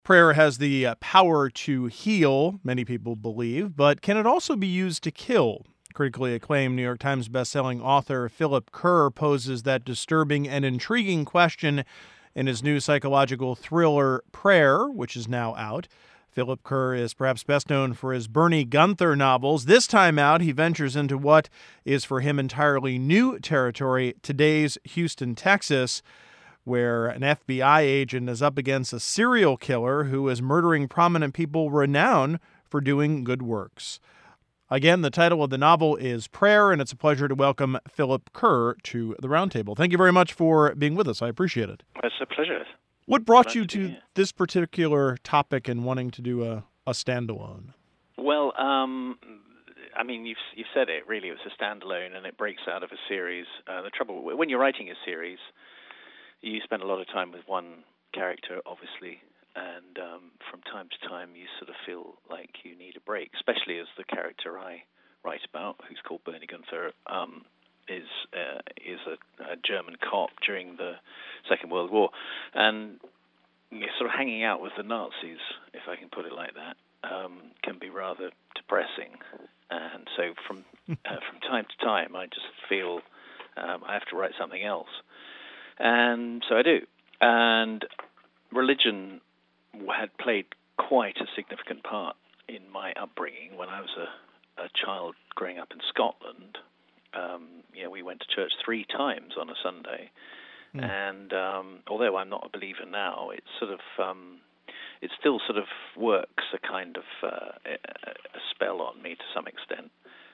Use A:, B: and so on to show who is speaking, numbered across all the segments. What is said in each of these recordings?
A: Prayer has the power to heal, many people believe, but can it also be used to kill? Critically acclaimed New York Times bestselling author Philip Kerr poses that disturbing and intriguing question in his new psychological thriller Prayer, which is now out. Philip Kerr is perhaps best known for his Bernie Gunther novels. This time out, he ventures into what is for him entirely new territory, today's Houston, Texas, where an FBI agent is up against a serial killer who is murdering prominent people renowned for doing good works. Again, the title of the novel is Prayer, and it's a pleasure to welcome Philip Kerr to the Roundtable. Thank you very much for being with us. I appreciate it.
B: It's a pleasure.
A: What brought you to this particular topic and wanting to do a standalone?
B: Well, I mean, you've said it. Really, it was a standalone, and it breaks out of a series. The trouble when you're writing a series, you spend a lot of time with one character, obviously, and from time to time, you sort of feel like you need a break, especially as the character I write about, who's called Bernie Gunther, is a German cop during the Second World War, and sort of hanging out with the Nazis, if I can put it like that, can be rather depressing. And so from time to time, I just feel I have to write something else. And so I do. And religion had played quite a significant part in my upbringing when I was a child growing up in Scotland. We went to church 3 times on a Sunday. And although I'm not a believer now, it still sort of works a kind of a spell on me to some extent.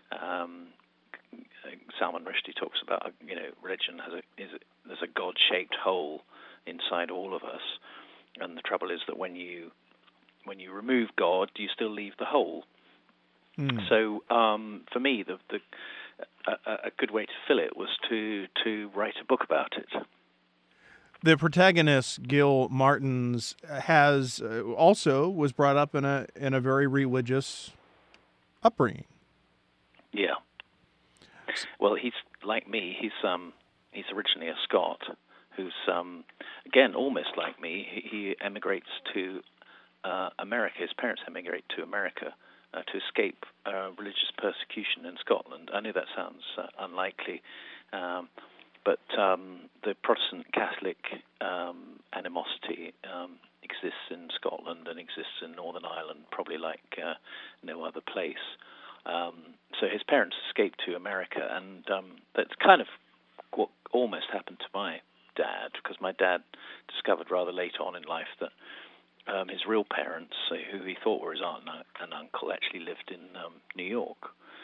B: Salman Rushdie talks about religion there's a God-shaped hole inside all of us, and the trouble is that when you remove God, you still leave the hole. So for me, a good way to fill it was to write a book about it.
A: The protagonist, Gil Martins, was brought up in a very religious upbringing.
B: Yeah. Well, he's like me. He's originally a Scot who's again almost like me. He emigrates to America. His parents emigrate to America to escape religious persecution in Scotland. I know that sounds unlikely. But the Protestant Catholic animosity exists in Scotland and exists in Northern Ireland, probably like no other place. So his parents escaped to America, and that's kind of what almost happened to my dad, because my dad discovered rather late on in life that his real parents, who he thought were his aunt and uncle, actually lived in New York,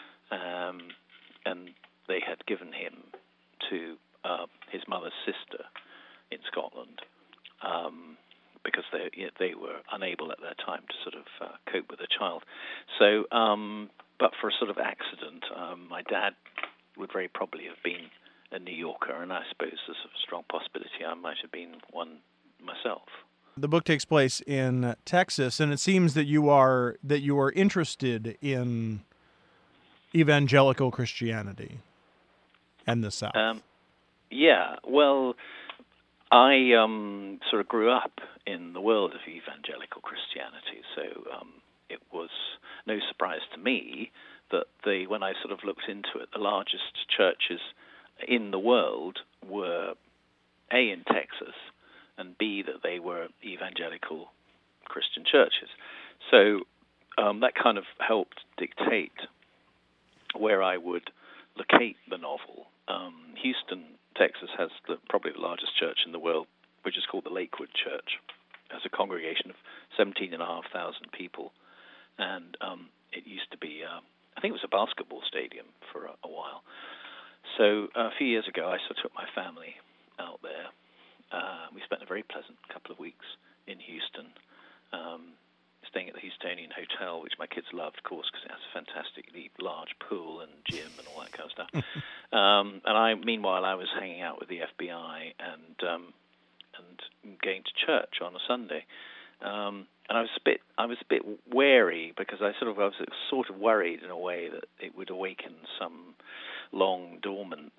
B: and they had given him to his mother's sister in Scotland, because they were unable at that time to sort of cope with a child. So, but for a sort of accident, my dad would very probably have been a New Yorker, and I suppose there's a strong possibility I might have been one myself.
A: The book takes place in Texas, and it seems that you are interested in evangelical Christianity and the South.
B: Yeah, well, I sort of grew up in the world of evangelical Christianity, so it was no surprise to me that when I sort of looked into it, the largest churches in the world were A, in Texas, and B, that they were evangelical Christian churches. So that kind of helped dictate where I would locate the novel. Houston, Texas has probably the largest church in the world, which is called the Lakewood Church. It has a congregation of 17,500 people, and it used to be, I think it was a basketball stadium for a while. So a few years ago, I sort of took my family out there. We spent a very pleasant couple of weeks in Houston, staying at the Houstonian Hotel, which my kids loved, of course, because it has a fantastically large pool and gym and all that kind of stuff. Meanwhile, I was hanging out with the FBI and going to church on a Sunday. And I was a bit wary, because I was sort of worried in a way that it would awaken some long dormant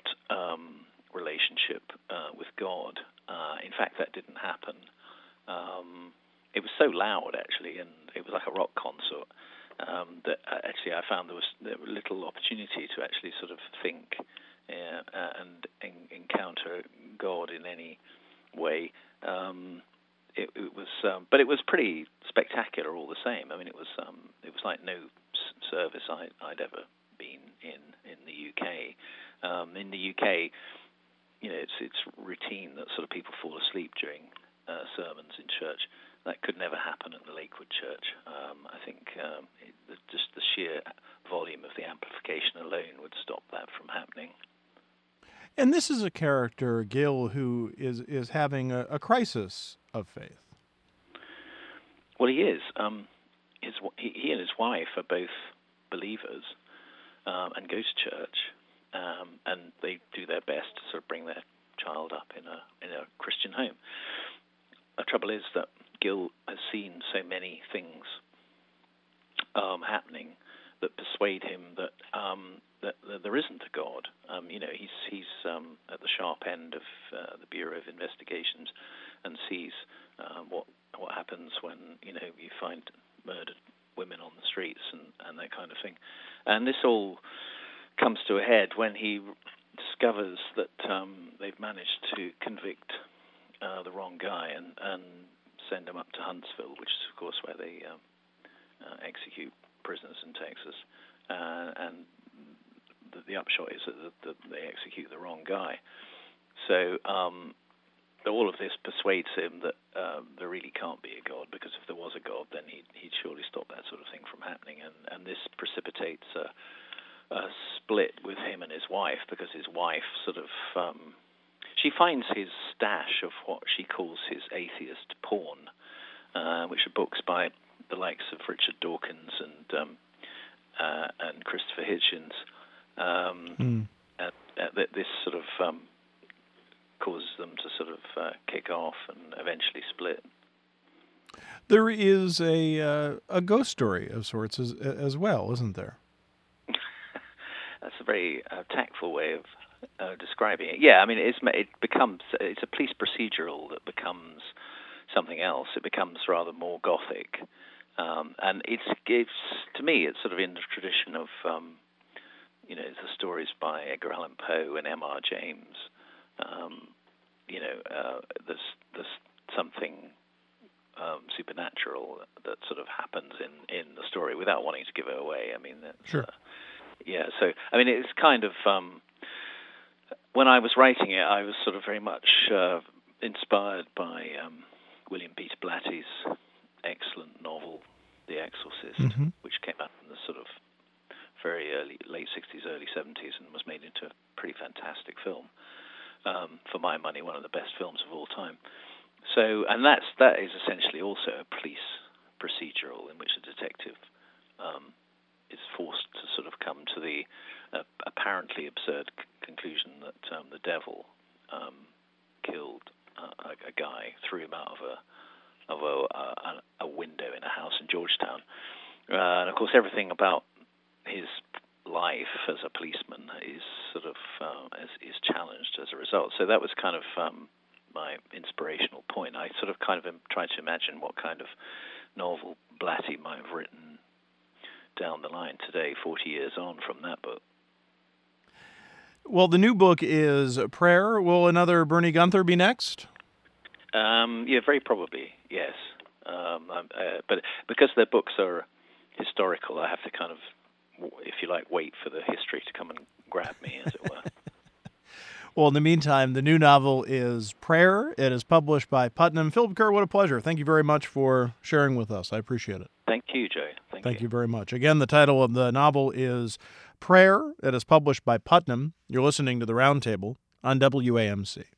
B: relationship with God. In fact, that didn't happen. it was so loud actually, and it was like a rock concert. That actually I found there were little opportunity to actually sort of think and encounter God in any way. It was, but it was pretty spectacular all the same. I mean, it was like no service I'd ever been in the UK. In the UK, it's routine that sort of people fall asleep during sermons in church. That could never happen at the Lakewood Church. I think just the sheer volume of the amplification alone would stop that from happening.
A: And this is a character, Gil, who is having a crisis of faith.
B: Well, he is. He and his wife are both believers and go to church, and they do their best to sort of bring their child up in a Christian home. The trouble is that Gil has seen so many things happening that persuade him that there isn't a God. He's at the sharp end of the Bureau of Investigations and sees what happens when you find murdered women on the streets and that kind of thing. And this all comes to a head when he discovers that they've managed to convict the wrong guy and send him up to Huntsville, which is of course where they execute prisoners in Texas. And the upshot is that they execute the wrong guy. So all of this persuades him that there really can't be a God, because if there was a God, then he'd surely stop that sort of thing from happening. And this precipitates a split with him and his wife, because his wife sort of she finds his stash of what she calls his atheist porn, which are books by the likes of Richard Dawkins and Christopher Hitchens. This sort of causes them to sort of kick off and eventually split.
A: There is a ghost story of sorts as well, isn't there?
B: That's a very tactful way of describing it. Yeah, I mean, it's a police procedural that becomes something else. It becomes rather more gothic, and it's to me it's sort of in the tradition of the stories by Edgar Allan Poe and M.R. James. There's something supernatural that sort of happens in the story without wanting to give it away. I mean,
A: sure.
B: So I mean, it's kind of when I was writing it, I was sort of very much inspired by William Peter Blatty's excellent novel, The Exorcist, which came out in the sort of very late 60s, early 70s, and was made into a pretty fantastic film. For my money, one of the best films of all time. So, and that is essentially also a police procedural in which a detective is forced to sort of come to the apparently absurd conclusion that the devil killed a guy, threw him out of a window in a house in Georgetown, and of course everything about his life as a policeman is sort of is challenged as a result. So that was kind of my inspirational point. I sort of kind of tried to imagine what kind of novel Blatty might have written down the line today, 40 years on from that book.
A: Well, the new book is Prayer. Will another Bernie Gunther be next?
B: Yeah, very probably, yes. But because their books are historical, I have to kind of, if you like, wait for the history to come and grab me, as it were.
A: Well, in the meantime, the new novel is Prayer. It is published by Putnam. Philip Kerr, what a pleasure. Thank you very much for sharing with us. I appreciate it.
B: Thank you, Joe.
A: Thank you very much. Again, the title of the novel is Prayer. It is published by Putnam. You're listening to The Roundtable on WAMC.